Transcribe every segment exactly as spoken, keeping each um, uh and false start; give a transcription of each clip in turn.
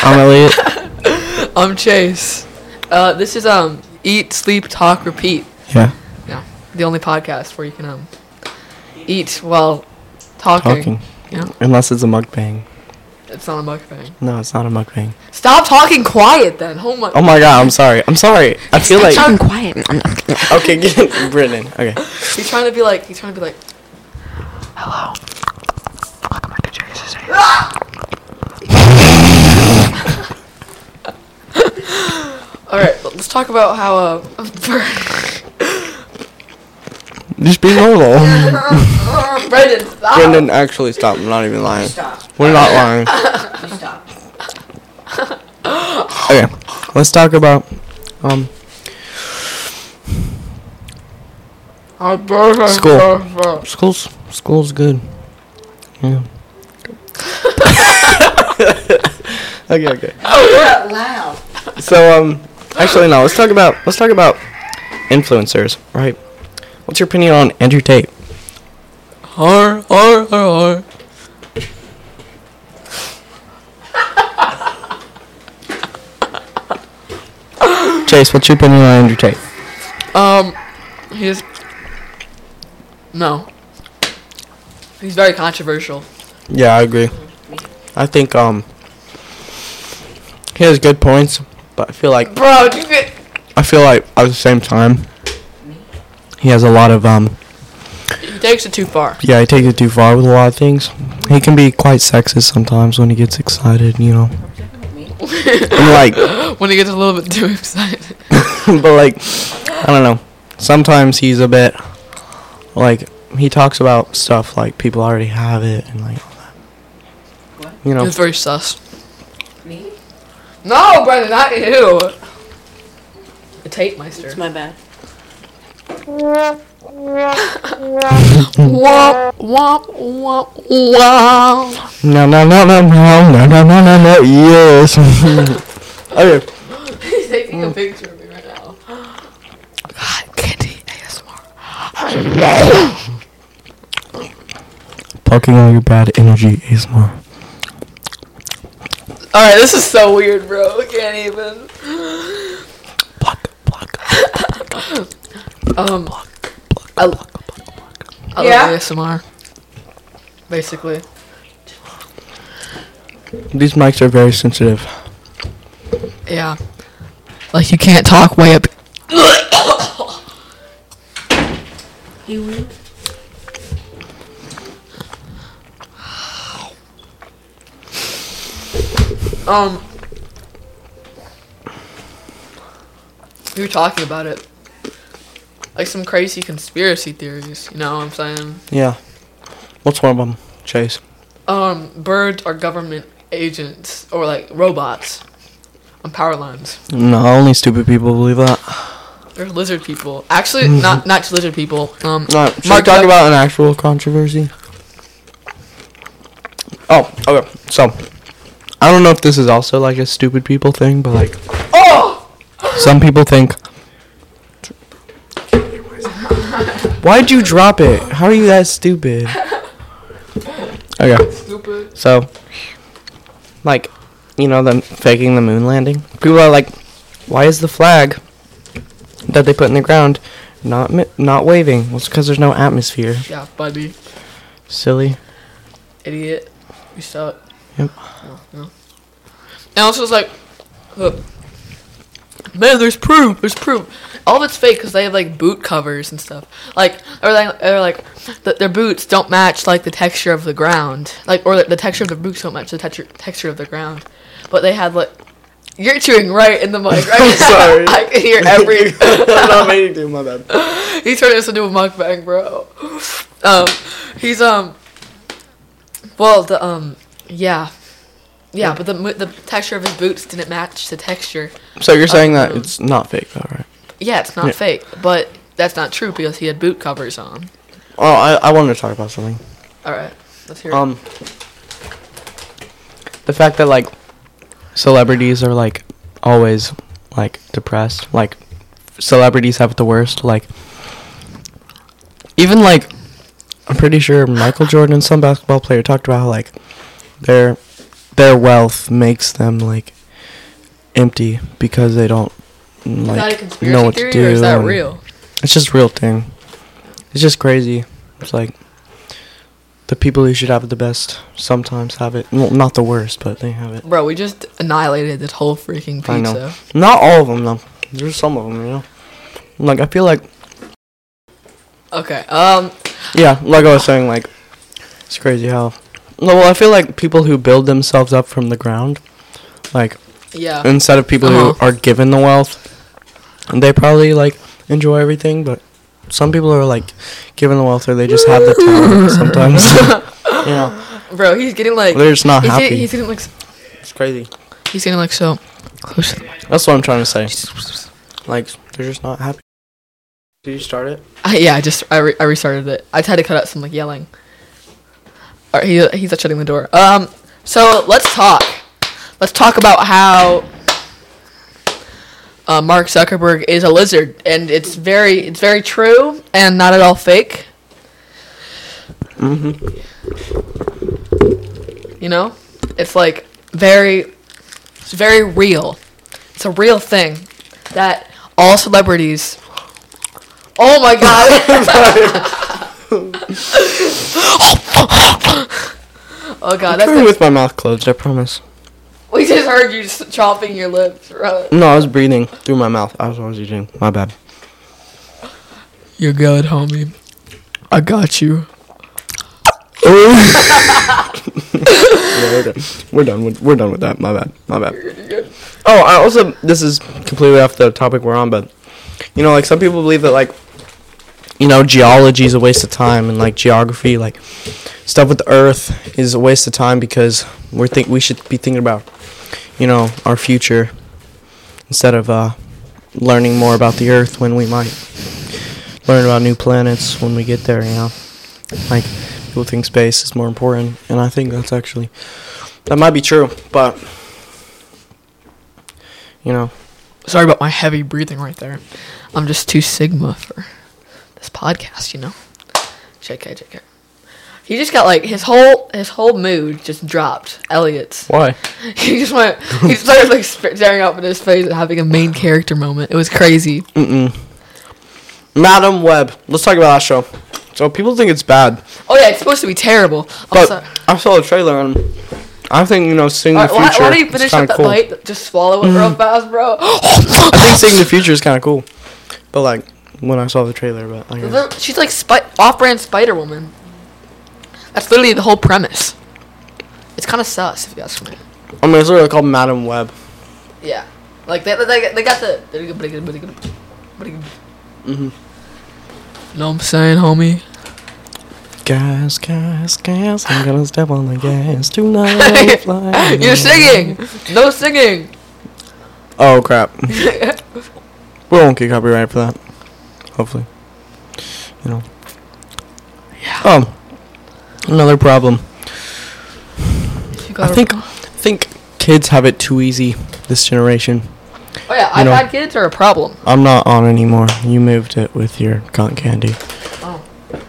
I'm Elliot. I'm Chase. Uh, this is um Eat, Sleep, Talk, Repeat. Yeah. Yeah. The only podcast where you can um eat while talking. Talking. You know? Unless it's a mukbang. It's not a mukbang. No, it's not a mukbang. Stop talking quiet then. Oh my. Oh my god, I'm sorry. I'm sorry. I feel like. I'm quiet. Okay, get it, Brennan. Okay. He's trying to be like. He's trying to be like. Hello. Welcome back to Chase's Day. All right, let's talk about how uh. Just be normal. Brendan, stop. Brendan, actually, stop. I'm not even lying. Stop. We're not lying. Stop. Okay, let's talk about um School. School's school's good. Yeah. okay, okay. Oh, loud. So um, actually no. Let's talk about let's talk about influencers, right? What's your opinion on Andrew Tate? Har har har har. Chase, what's your opinion on Andrew Tate? Um, he's no. He's very controversial. Yeah, I agree. I think um he has good points, but I feel like Bro, you get. I feel like at the same time he has a lot of um He takes it too far. yeah, he takes it too far with a lot of things. He can be quite sexist sometimes when he gets excited, you know. And like When he gets a little bit too excited. but like I don't know. Sometimes he's a bit like he talks about stuff like people already have it and like all that. What? You know. It's very sus. Me? No, Brendan, not you. The Tate Meister. It's my bad. Womp, womp, womp, womp. No no no no no no no no no no yes. Okay. He's taking a picture of me right now. God, Candy A S M R. Plucking all your bad energy, A S M R. Alright, this is so weird, bro. I can't even. Pluck, pluck. Um, I, I love Yeah? A S M R. Basically. These mics are very sensitive. Yeah. Like, you can't talk way up. He will. Um, we were talking about it. Like some crazy conspiracy theories, you know what I'm saying? Yeah. What's one of them, Chase? Um, birds are government agents, or like robots on power lines. No, only stupid people believe that. They're lizard people. Actually, not not lizard people. Um, No, should we Mark talk Zuck- about an actual controversy? Oh, okay. So, I don't know if this is also like a stupid people thing, but like, Oh! some people think. Why'd you drop it? How are you that stupid? Okay. Stupid. So, like, you know, them faking the moon landing. People are like, why is the flag that they put in the ground not mi- not waving? Well, it's because there's no atmosphere. Yeah, buddy. Silly. Idiot. You suck. Yep. No, no. And also, it's like, look, man, there's proof. There's proof. All of it's fake because they have like boot covers and stuff. Like, or like, or like, th- their boots don't match like the texture of the ground. Like, or the, the texture of the boots don't match the texture texture of the ground. But they had like, you're chewing right in the mic. Right? I'm sorry. I can hear every. I'm not meaning to, my bad. He turned this into a mukbang, bro. Um, he's um. Well, the um, yeah, yeah, but the mo- the texture of his boots didn't match the texture. So you're saying of the that moon. it's not fake, though, right? Yeah, it's not Yeah. fake, but that's not true because he had boot covers on. Oh, I I wanted to talk about something. All right, let's hear it. Um, the fact that like celebrities are like always like depressed. Like celebrities have it the worst. Like even like I'm pretty sure Michael Jordan and some basketball player talked about how like they're their wealth makes them like empty because they don't Is that a like conspiracy know what theory to do. or is that and real? It's just a real thing. It's just crazy. It's like the people who should have it the best sometimes have it. Well, not the worst, but they have it. Bro, we just annihilated this whole freaking pizza. I know. Not all of them though. There's some of them, you know. Like I feel like Okay. Um. yeah, like I was saying, like it's crazy how. No, well, I feel like people who build themselves up from the ground, like Yeah. instead of people Uh-huh. who are given the wealth, they probably like enjoy everything. But some people are like given the wealth, or they just have the talent. Sometimes, you know, Bro, he's getting like. they're just not he's, happy. Getting, he's getting like. s- It's crazy. He's getting like so close to the mic. That's what I'm trying to say. Like they're just not happy. Did you start it? I, yeah, I just I, re- I restarted it. I tried to cut out some like yelling. Alright, he he's like shutting the door. Um, so let's talk. Let's talk about how uh, Mark Zuckerberg is a lizard, and it's very it's very true and not at all fake. Mm-hmm. You know, it's like very it's very real. It's a real thing that all celebrities. Oh my god. Oh god, I'm that's trying like, with my mouth closed. I promise. we just heard you s- chomping your lips, bro. No, I was breathing through my mouth. I was always eating. My bad. You're good, homie. I got you. Yeah, we're done. We're done. With, we're done with that. My bad. My bad. Oh, I also this is completely off the topic we're on, but you know, like some people believe that like you know geology is a waste of time, and like geography, like stuff with the Earth, is a waste of time because we're think we should be thinking about you know our future instead of uh, learning more about the Earth when we might learn about new planets when we get there. You know, like. People think space is more important, and I think that's actually that might be true, but you know, Sorry about my heavy breathing right there. I'm just too sigma for this podcast, you know. J K, J K. He just got like his whole his whole mood just dropped. Elliot's. why? He just went. He started like sp- staring up in his face and having a main character moment. It was crazy. Mm-mm. Madam Web. Let's talk about that show. So people think it's bad, Oh yeah, it's supposed to be terrible. but Also, I saw the trailer and I think you know seeing the Alright, why, future why don't you is finish kind up of that cool. bite? Just swallow it real fast, bro. I think seeing the future is kind of cool, but like when I saw the trailer, but I guess. The- She's like spi- off-brand Spider Woman. That's literally the whole premise. It's kind of sus, if you ask me. I mean, it's literally called Madam Web. Yeah, like they they, they got the. Mm-hmm. Know what I'm saying, homie? Gas, gas, gas. I'm gonna step on the gas tonight. Fly. You're singing. No singing. Oh crap. We won't get copyright for that. Hopefully. You know. Yeah. Oh. Another problem. You I got think I think kids have it too easy this generation. Oh yeah, you know- iPad kids are a problem. I'm not on anymore. You moved it with your cotton candy. Oh.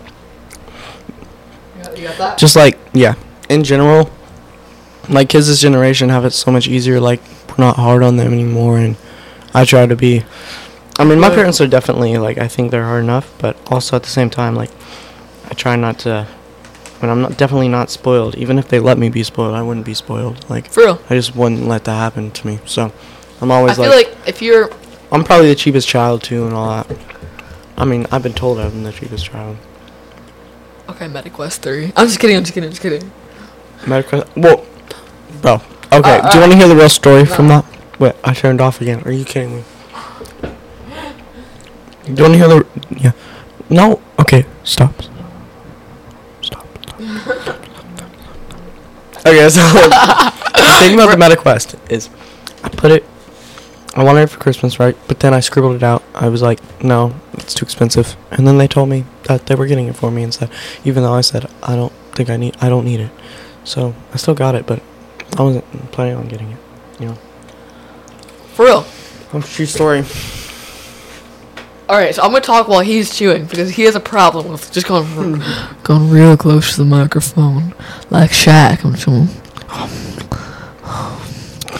You got, you got that? Just like, yeah, in general, like kids this generation have it so much easier. Like, we're not hard on them anymore, and I try to be. I mean, my Good. parents are definitely like I think they're hard enough, but also at the same time, like I try not to. I mean, I'm not definitely not spoiled. Even if they let me be spoiled, I wouldn't be spoiled. Like, For real. I just wouldn't let that happen to me. So, I'm I always feel like, like if you're I'm probably the cheapest child too, and all that. I mean, I've been told I'm the cheapest child. okay, MetaQuest three. I'm just kidding. I'm just kidding. I'm just kidding. Medical. Whoa, bro. Okay, Uh, do you uh, want to hear the real story from no. that? Wait, I turned off again. Are you kidding me? Do you want to hear the? Yeah. No. Okay. Stop. Stop. Stop. Okay, so the thing about the MetaQuest is, I put it. I wanted it for Christmas, right? But then I scribbled it out. I was like, no, it's too expensive. And then they told me that they were getting it for me instead, even though I said I don't think I need. I don't need it. So I still got it, but I wasn't planning on getting it. You know. For real. Oh, true story. All right, so I'm gonna talk while he's chewing because he has a problem with just going r- going real close to the microphone, like Shaq. I'm chewing.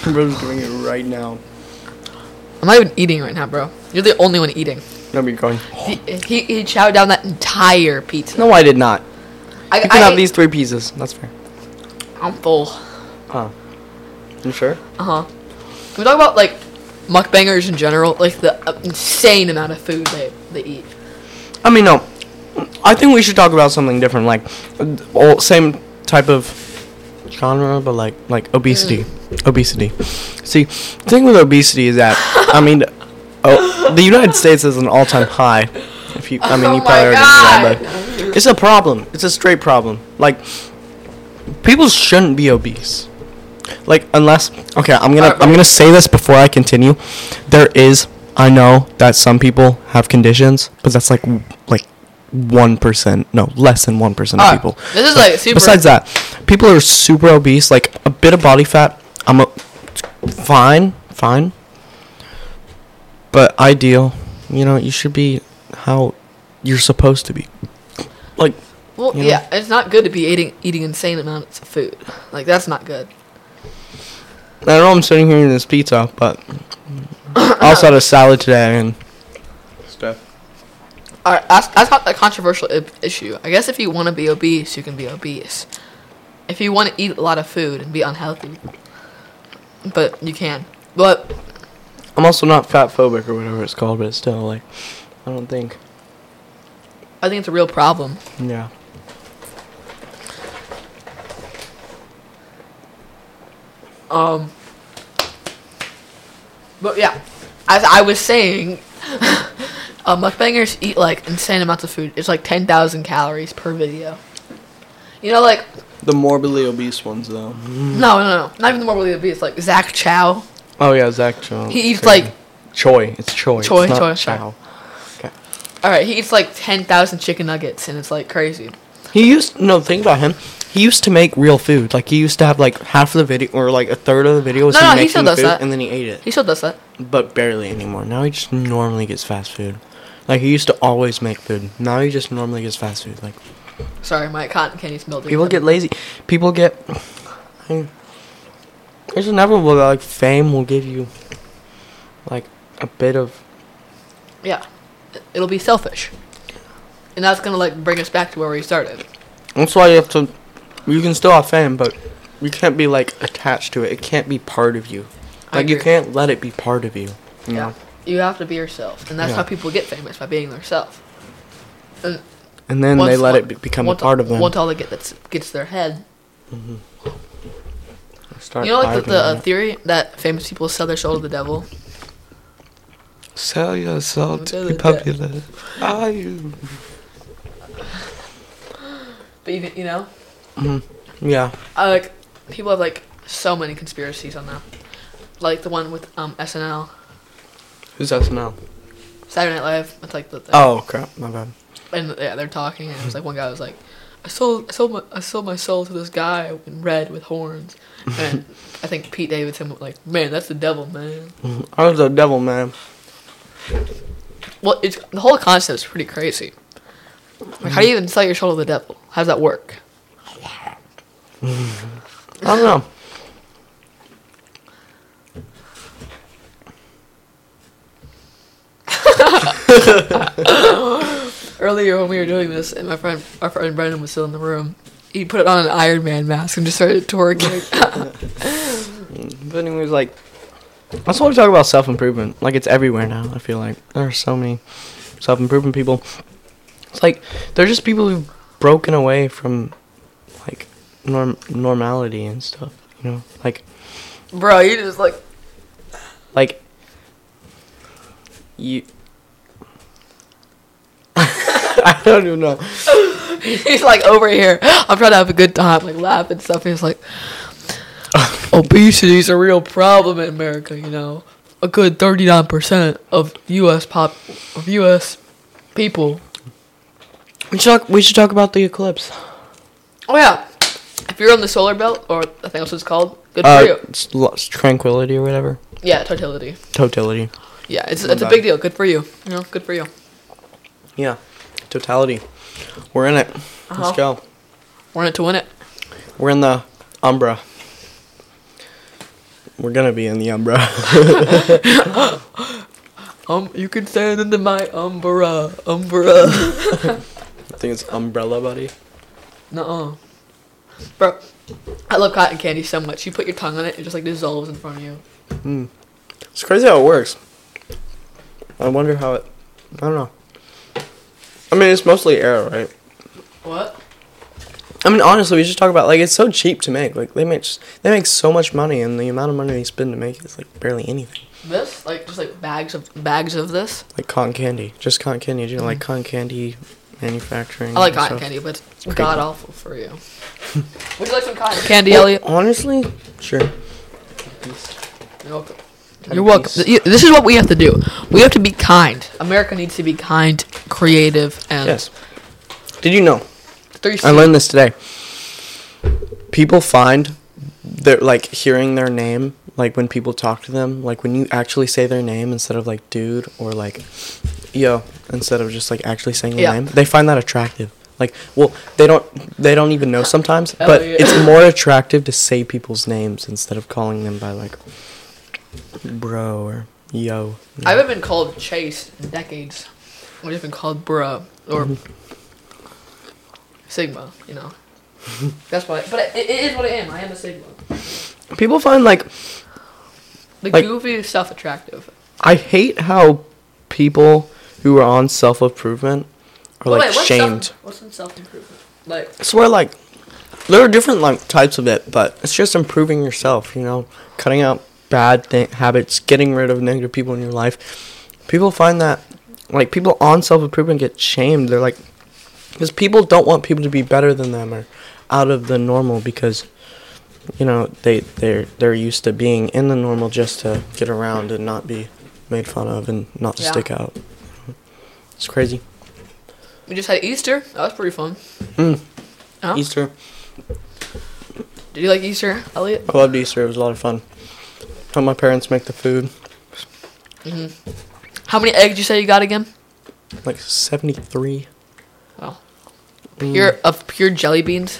Bro's doing it right now. I'm not even eating right now, bro. You're the only one eating. No, you're going. He, he, he chowed down that entire pizza. No, I did not. I, You can I have ate- these three pieces. That's fair. I'm full. Huh. You sure? Uh huh. Can we talk about like mukbangers in general? Like the uh, insane amount of food they they eat. I mean, no. I think we should talk about something different, like, uh, all same type of genre, but like like obesity. Mm. Obesity. See, the thing with obesity is that I mean, oh, the United States is an all-time high. If you, I mean, Oh you my probably already God. know that, but it's a problem. It's a straight problem. Like, people shouldn't be obese. Like, unless okay, I'm gonna Alright, I'm gonna say this before I continue. There is, I know that some people have conditions, but that's like w- like one percent, no, less than one percent of Alright, people. this is So, like super. Besides that, people who are super obese, like a bit of body fat, I'm a, fine, fine. But ideal, you know, you should be how you're supposed to be. Like, Well, you know? yeah, it's not good to be eating eating insane amounts of food. Like that's not good. I know I'm sitting here eating this pizza, but I also had a salad today and stuff. All right, that's that's not a controversial I- issue. I guess if you want to be obese, you can be obese. If you want to eat a lot of food and be unhealthy, but you can. But I'm also not fat phobic or whatever it's called, but it's still like, I don't think. I think it's a real problem. Yeah. Um. But yeah, as I was saying, uh, mukbangers eat like insane amounts of food. It's like ten thousand calories per video. You know, like The morbidly obese ones, though. no, no, no, not even the morbidly obese. Like Zach Chow, Oh, yeah, Zach Chow. he eats like Choi. It's Choi. Choi, It's not Choi, Chow. all right, he eats like ten thousand chicken nuggets, and it's like crazy. He used, no, think about him. He used to make real food. Like, he used to have, like, half of the video, or, like, a third of the video was No, him no, he making still the does food, that. and then he ate it. He still does that. But barely anymore. Now he just normally gets fast food. Like, he used to always make food. Now he just normally gets fast food. Like, Sorry, my cotton candy's melting. people get lazy. People get... I mean, it's inevitable that, like, fame will give you, like, a bit of... Yeah, it'll be selfish, and that's gonna like bring us back to where we started. That's why you have to... You can still have fame, but you can't be, like, attached to it. It can't be part of you. I Like, you agree. can't let it be part of you. You Yeah, know? you have to be yourself, and that's Yeah. how people get famous, by being themselves. And And then once- they let once- it be- become a once- part of them. Once all they get that gets their head. Start You know, like the, arguing the uh, it. theory that famous people sell their soul to the devil. Sell your soul To to the be de- popular. Are you? But even you know, Yeah. I like people have like so many conspiracies on that. Like the one with um S N L, Who's S N L? Saturday Night Live. It's like the thing. Oh, crap. My bad. And yeah, they're talking, and it was like one guy was like, "I sold, I sold my, I sold my soul to this guy in red with horns," and I think Pete Davidson was like, "Man, that's the devil, man." I was the devil, man. Well, it's the whole concept is pretty crazy. Like, how do you even sell your soul to the devil? How does that work? I don't know. Earlier when we were doing this, and my friend, our friend Brendan was still in the room, he put on an Iron Man mask and just started twerking. But anyways, like, that's why we talk about self-improvement. Like, it's everywhere now, I feel like. There are so many self-improvement people. It's like, they're just people who've broken away from, like, norm- normality and stuff, you know? Like, Bro, you just like, like, you... I don't even know. he's like over here. I'm trying to have a good time, like laugh and stuff. He's like, obesity's a real problem in America. You know, a good thirty-nine percent of U S pop of U S people. We should talk, we should talk about the eclipse. Oh yeah, if you're on the solar belt, or I think that's what it's called, good Uh, for you. it's lo- it's tranquility or whatever. Yeah, totality. Totality. Yeah, it's Love it's a that. big deal. Good for you. You know, good for you. Yeah. Totality. We're in it. Uh-huh. Let's go. We're in it to win it. We're in the Umbra. We're gonna be in the umbrella. Um, you can stand under my umbrella, umbrella. I think it's umbrella, buddy. Nuh-uh. Bro, I love cotton candy so much. You put your tongue on it, it just like dissolves in front of you. Mm. It's crazy how it works. I wonder how it. I don't know. I mean, it's mostly air, right? What? I mean, honestly, we should talk about like it's so cheap to make. Like they make they make so much money, and the amount of money they spend to make it is like barely anything. This? Like, just like bags of bags of this? Like cotton candy, just cotton candy. Do you know, like cotton candy manufacturing? I like and cotton stuff? candy, but it's Great. god awful for you. Would you like some cotton candy, Elliot? Honestly, sure. You're welcome. Ten You're welcome. piece. Th- This is what we have to do. We have to be kind. America needs to be kind, creative, and Yes. Did you know? three I learned this today. People find they're like hearing their name, like when people talk to them, like when you actually say their name instead of like dude or like yo, instead of just like actually saying their Yeah. name, they find that attractive. Like, well, they don't they don't even know sometimes, Hell but yeah. it's more attractive to say people's names instead of calling them by like bro or yo. I haven't been called Chase in decades. I've just been called Bruh or Sigma, you know. That's why. But it, it is what I am. I am a Sigma. People find like The Like- goofy stuff attractive. I hate how people who are on self improvement are Wait, like what's shamed. Self, what's in self improvement? Like, I swear, like, there are different like types of it, but it's just improving yourself. You know, cutting out bad th- habits, getting rid of negative people in your life. People find that, like, people on self improvement get shamed. They're like, because people don't want people to be better than them or out of the normal because, you know, they they're they're used to being in the normal just to get around and not be made fun of and not to Yeah. stick out. It's crazy. we just had Easter. That was pretty fun. Mm. Huh? Easter. Did you like Easter, Elliot? I loved Easter. It was a lot of fun. Helped my parents make the food. hmm How many eggs you say you got again? Like seventy-three. Oh, Mm. pure of pure jelly beans.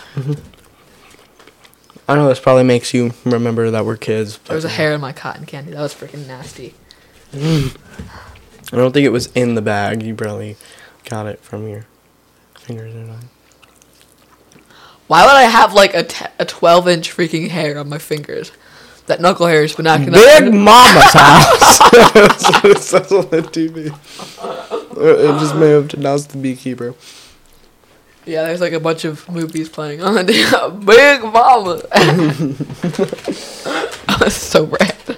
I know this probably makes you remember that we're kids. There was a but- hair in my cotton candy. That was freaking nasty. Mm. I don't think it was in the bag. You probably got it from your fingers or something. Why would I have like a t- a twelve inch freaking hair on my fingers? That knuckle hair has been acting Big up. Mama's house. It says on the T V. It just moved. Now it's the beekeeper. Yeah, there's like a bunch of movies playing on it. Big Mama. That's so random.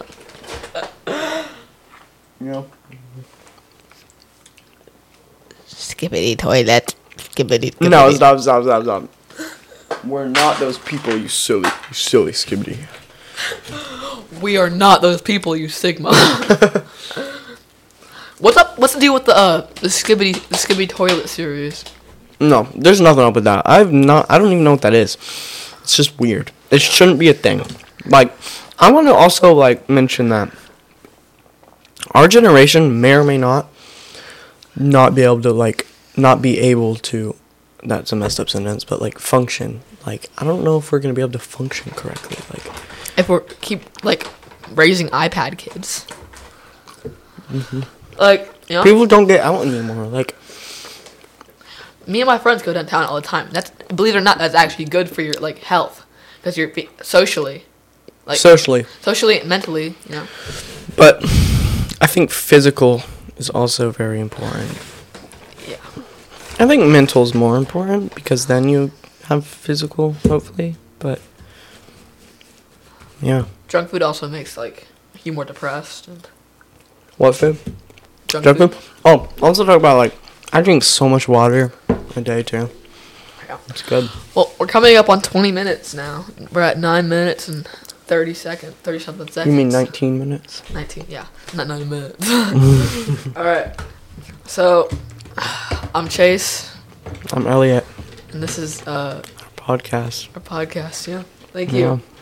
Yeah. Skibbity toilet. Skibbity. No, stop, stop, stop, stop. We're not those people, you silly, you silly skibbity. We are not those people, you Sigma. What's up? What's the deal with the uh the Skibbity the Skibbity toilet series? No, there's nothing up with that. I've not. I don't even know what that is. It's just weird. It shouldn't be a thing. Like, I want to also like mention that our generation may or may not not be able to like not be able to. That's a messed up sentence, but like function. Like, I don't know if we're gonna be able to function correctly. Like, If we keep like raising iPad kids, mm-hmm. like you know, people don't get out anymore. Like, me and my friends go downtown all the time. That's believe it or not, that's actually good for your like health because you're be- socially, like socially. socially and mentally, you know. But I think physical is also very important. Yeah. I think mental is more important because then you have physical, hopefully. But yeah, Junk food also makes like you more depressed. And what food? junk, Junk food. food. Oh, also talk about like I drink so much water a day too. Yeah. It's good. Well, we're coming up on twenty minutes now. We're at nine minutes and thirty seconds, thirty something seconds. You mean nineteen minutes? Nineteen, yeah, not nine minutes. All right. So, I'm Chase, I'm Elliot. and this is uh Podcast. our podcast. Yeah. Thank Yeah. you.